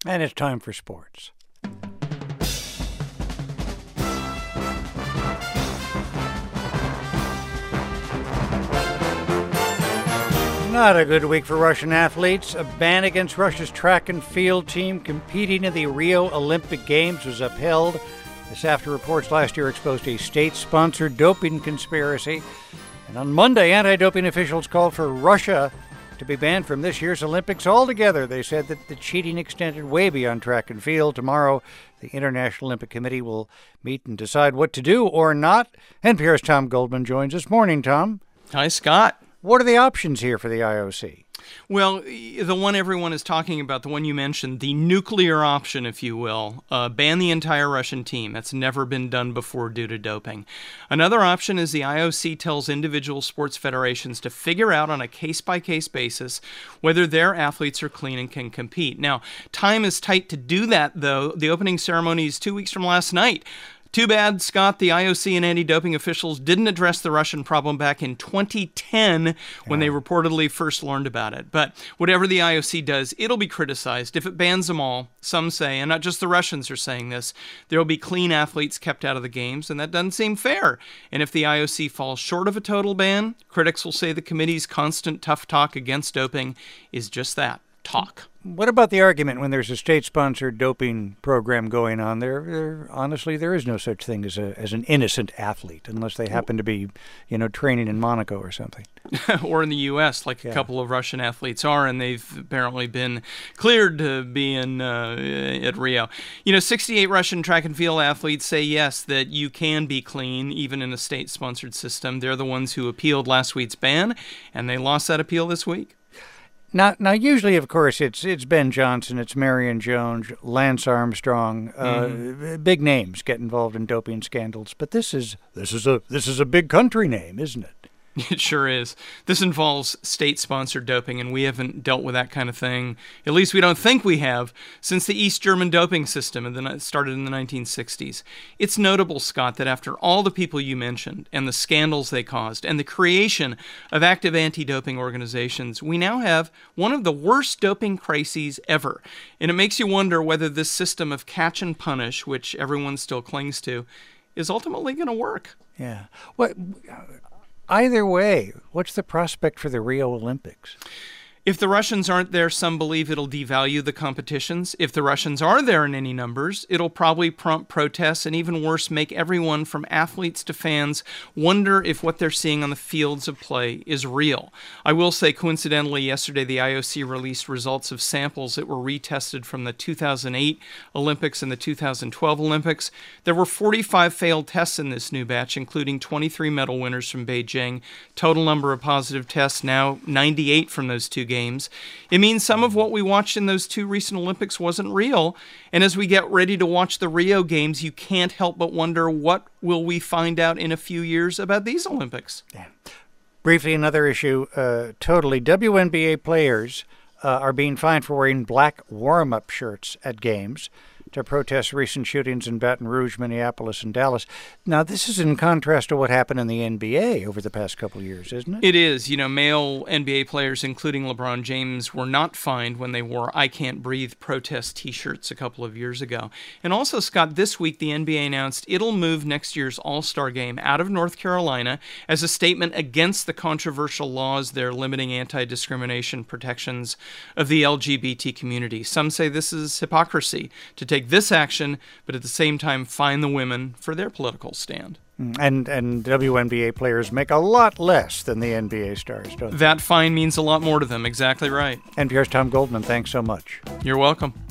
And it's time for sports. Not a good week for Russian athletes. A ban against Russia's track and field team competing in the Rio Olympic Games was upheld. This after reports last year exposed a state-sponsored doping conspiracy. And on Monday, anti-doping officials called for Russia to be banned from this year's Olympics altogether. They said that the cheating extended way beyond track and field. Tomorrow, the International Olympic Committee will meet and decide what to do or not. NPR's Tom Goldman joins us. Morning, Tom. Hi, Scott. What are the options here for the IOC? Well, the one everyone is talking about, the one you mentioned, the nuclear option, if you will, ban the entire Russian team. That's never been done before due to doping. Another option is the IOC tells individual sports federations to figure out on a case-by-case basis whether their athletes are clean and can compete. Now, time is tight to do that, though. The opening ceremony is 2 weeks from last night. Too bad, Scott, the IOC and anti-doping officials didn't address the Russian problem back in 2010 when they reportedly first learned about it. But whatever the IOC does, it'll be criticized. If it bans them all, some say, and not just the Russians are saying this, there will be clean athletes kept out of the games, and that doesn't seem fair. And if the IOC falls short of a total ban, critics will say the committee's constant tough talk against doping is just that, talk. What about the argument when there's a state-sponsored doping program going on? Honestly, there is no such thing as an innocent athlete unless they happen to be, training in Monaco or something. Or in the U.S., like a couple of Russian athletes are, and they've apparently been cleared to be at Rio. 68 Russian track and field athletes say yes, that you can be clean even in a state-sponsored system. They're the ones who appealed last week's ban, and they lost that appeal this week. Now, usually, of course, it's Ben Johnson, it's Marion Jones, Lance Armstrong, big names get involved in doping scandals. But this is a big country name, isn't it? It sure is. This involves state-sponsored doping, and we haven't dealt with that kind of thing, at least we don't think we have, since the East German doping system started in the 1960s. It's notable, Scott, that after all the people you mentioned and the scandals they caused and the creation of active anti-doping organizations, we now have one of the worst doping crises ever. And it makes you wonder whether this system of catch and punish, which everyone still clings to, is ultimately going to work. Yeah. Either way, what's the prospect for the Rio Olympics? If the Russians aren't there, some believe it'll devalue the competitions. If the Russians are there in any numbers, it'll probably prompt protests and, even worse, make everyone from athletes to fans wonder if what they're seeing on the fields of play is real. I will say, coincidentally, yesterday the IOC released results of samples that were retested from the 2008 Olympics and the 2012 Olympics. There were 45 failed tests in this new batch, including 23 medal winners from Beijing. Total number of positive tests now 98 from those two games. It means some of what we watched in those two recent Olympics wasn't real. And as we get ready to watch the Rio Games, you can't help but wonder, what will we find out in a few years about these Olympics? Yeah. Briefly, another issue, WNBA players are being fined for wearing black warm-up shirts at games to protest recent shootings in Baton Rouge, Minneapolis, and Dallas. Now, this is in contrast to what happened in the NBA over the past couple of years, isn't it? It is. Male NBA players, including LeBron James, were not fined when they wore I Can't Breathe protest T-shirts a couple of years ago. And also, Scott, this week the NBA announced it'll move next year's All-Star Game out of North Carolina as a statement against the controversial laws they're limiting anti-discrimination protections of the LGBT community. Some say this is hypocrisy to take this action, but at the same time fine the women for their political stand. And WNBA players make a lot less than the NBA stars, don't they? That fine means a lot more to them. Exactly right. NPR's Tom Goldman, thanks so much. You're welcome.